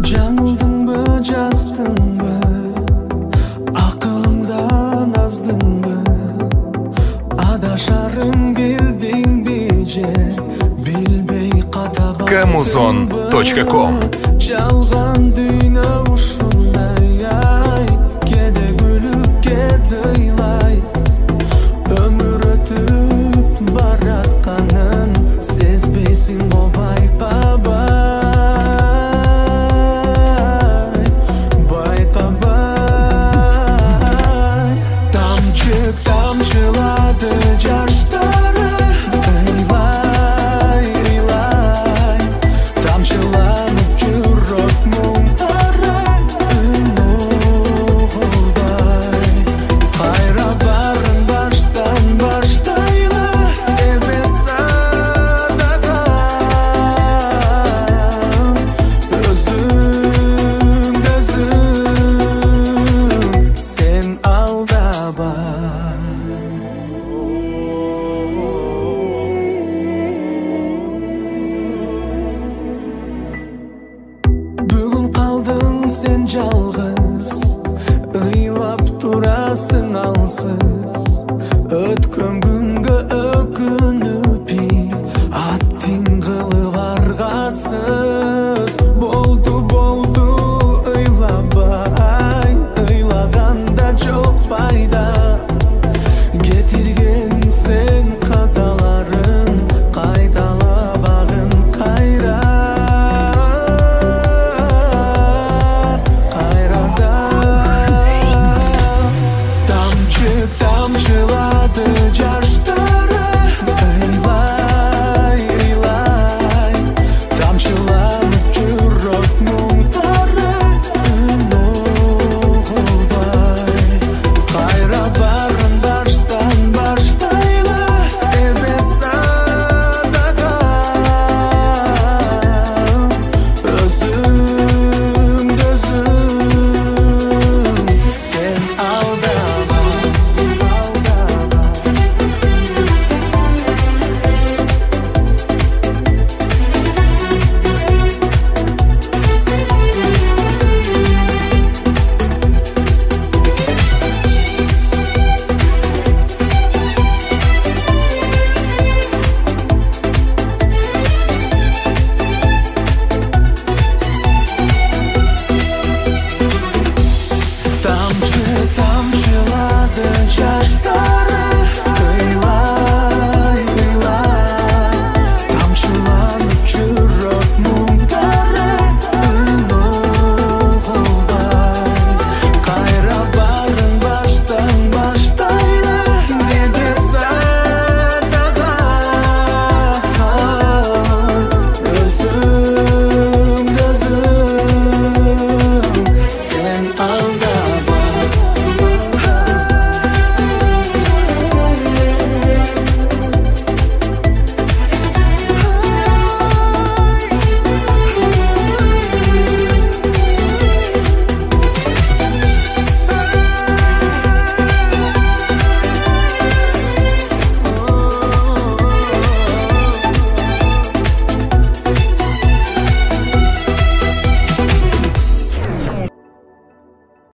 жаңылдыңбы, жастыңбы, акылыңдан аздыңбы, адашарын билдиңби же, билбей ката бастыңбы. Kamuzon.com Жалган дүйнө ушундай, ай, кеде күлүп, кеде ыйлай, өмүр өтүп баратканын сезбейсиң го байкабай, байкабай. Тамчы тамчылады жаштары, ыйлай, ыйлай, тамчыланып жүрөк муңдары, үмүдай. Кайра барын баштан баштайлы, эбес адагам, өзүң сен алдабай. Бүгүн калдың сен жалгыз, ыйлап турасың алсыз, өткөн күнгө өкүнүп аттиң кылып аргасыз. Болду болду ыйлабай, ыйлаганда жок пайда, кетирген сен каталарын, кайталабагын кайра, кайрада. Тамчы тамчылады жаштары, ыйлай, ыйлай, тамчыланып жүрөк